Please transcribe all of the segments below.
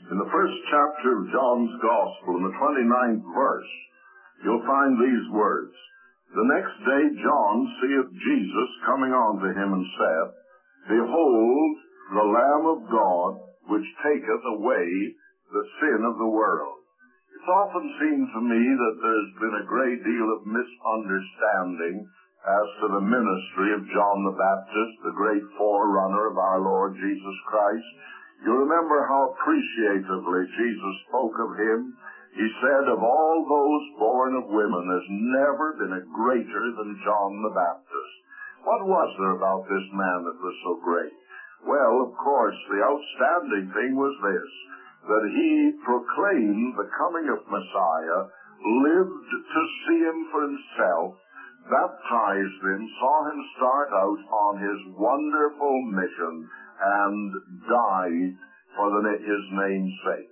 In the first chapter of John's Gospel, in the 29th verse, you'll find these words. The next day John seeth Jesus coming unto him, and saith, Behold, the Lamb of God, which taketh away the sin of the world. It's often seemed to me that there's been a great deal of misunderstanding as to the ministry of John the Baptist, the great forerunner of our Lord Jesus Christ. You remember how appreciatively Jesus spoke of him. He said, of all those born of women, there's never been a greater than John the Baptist. What was there about this man that was so great? Well, of course, the outstanding thing was this, that he proclaimed the coming of Messiah, lived to see him for himself, baptized him, saw him start out on his wonderful mission, and died for his name's sake.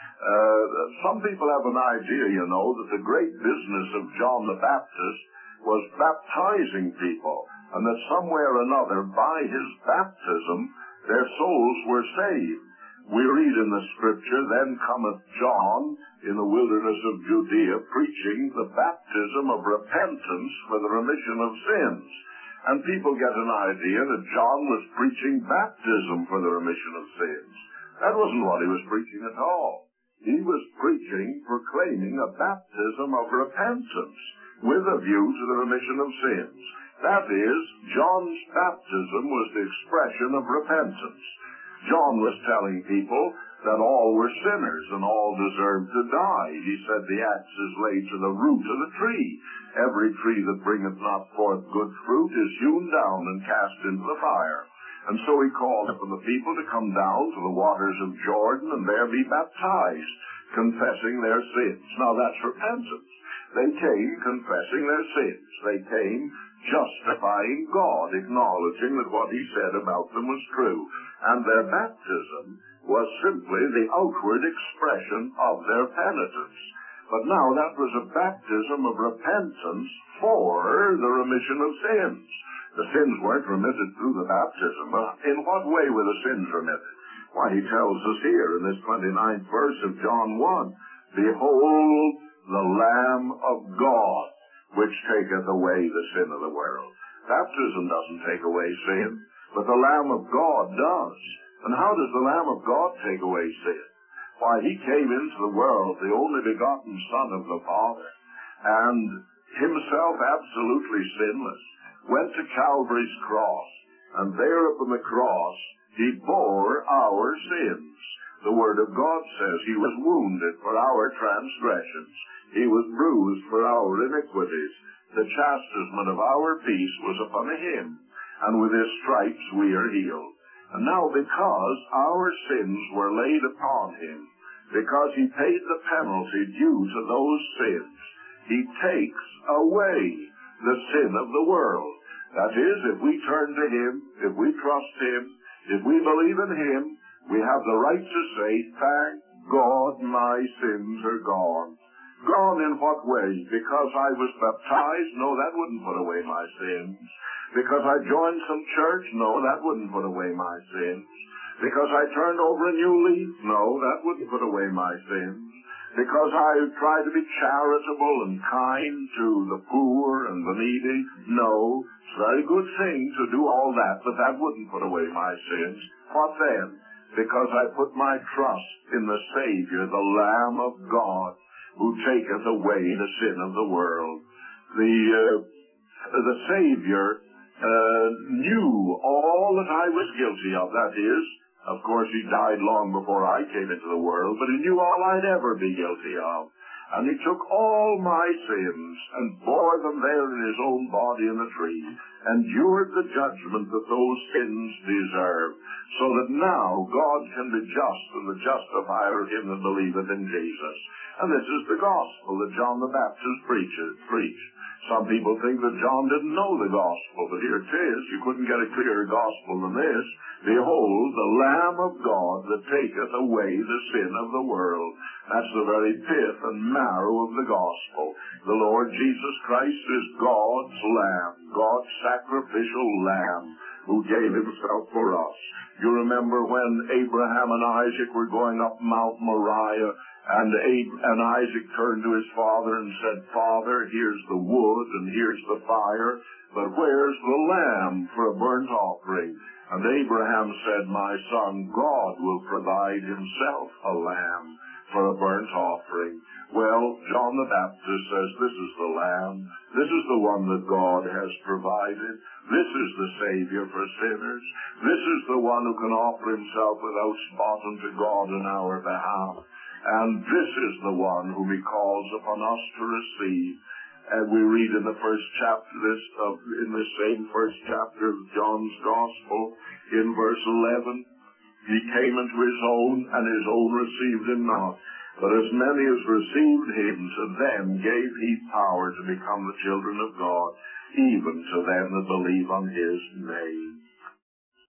Some people have an idea, that the great business of John the Baptist was baptizing people, and that somewhere or another, by his baptism, their souls were saved. We read in the Scripture, Then cometh John in the wilderness of Judea, preaching the baptism of repentance for the remission of sins. And people get an idea that John was preaching baptism for the remission of sins. That wasn't what he was preaching at all. He was proclaiming a baptism of repentance with a view to the remission of sins. That is, John's baptism was the expression of repentance. John was telling people that all were sinners and all deserved to die. He said the axe is laid to the root of the tree. Every tree that bringeth not forth good fruit is hewn down and cast into the fire. And so he called upon the people to come down to the waters of Jordan and there be baptized, confessing their sins. Now that's repentance. They came confessing their sins. They came justifying God, acknowledging that what he said about them was true. And their baptism was simply the outward expression of their penitence. But now that was a baptism of repentance for the remission of sins. The sins weren't remitted through the baptism. But in what way were the sins remitted? Why, he tells us here in this 29th verse of John 1, Behold, the Lamb of God, which taketh away the sin of the world. Baptism doesn't take away sin, but the Lamb of God does. And how does the Lamb of God take away sin? Why, he came into the world, the only begotten Son of the Father, and himself absolutely sinless, went to Calvary's cross, and there upon the cross he bore our sins. The Word of God says he was wounded for our transgressions. He was bruised for our iniquities. The chastisement of our peace was upon him, and with his stripes we are healed. And now because our sins were laid upon him, because he paid the penalty due to those sins, he takes away the sin of the world. That is, if we turn to him, if we trust him, if we believe in him, we have the right to say, Thank God my sins are gone. Gone in what way? Because I was baptized? No, that wouldn't put away my sins. Because I joined some church? No, that wouldn't put away my sins. Because I turned over a new leaf? No, that wouldn't put away my sins. Because I tried to be charitable and kind to the poor and the needy? No, it's a very good thing to do all that, but that wouldn't put away my sins. What then? Because I put my trust in the Savior, the Lamb of God, who taketh away the sin of the world. The Savior knew all that I was guilty of. That is, of course, he died long before I came into the world, but he knew all I'd ever be guilty of. And he took all my sins and bore them there in his own body in the tree, endured the judgment that those sins deserve, so that now God can be just and the justifier of him that believeth in Jesus. And this is the gospel that John the Baptist preached. Some people think that John didn't know the gospel, but here it is. You couldn't get a clearer gospel than this. Behold, the Lamb of God that taketh away the sin of the world. That's the very pith and marrow of the gospel. The Lord Jesus Christ is God's Lamb, God's sacrificial Lamb, who gave himself for us. You remember when Abraham and Isaac were going up Mount Moriah, and Isaac turned to his father and said, Father, here's the wood and here's the fire, but where's the lamb for a burnt offering? And Abraham said, My son, God will provide himself a lamb for a burnt offering. Well, John the Baptist says, this is the lamb. This is the one that God has provided. This is the Savior for sinners. This is the one who can offer himself without spot unto God in our behalf. And this is the one whom he calls upon us to receive. And we read in the first chapter, in the same first chapter of John's Gospel, in verse 11, he came into his own, and his own received him not. But as many as received him, to them gave he power to become the children of God, even to them that believe on his name.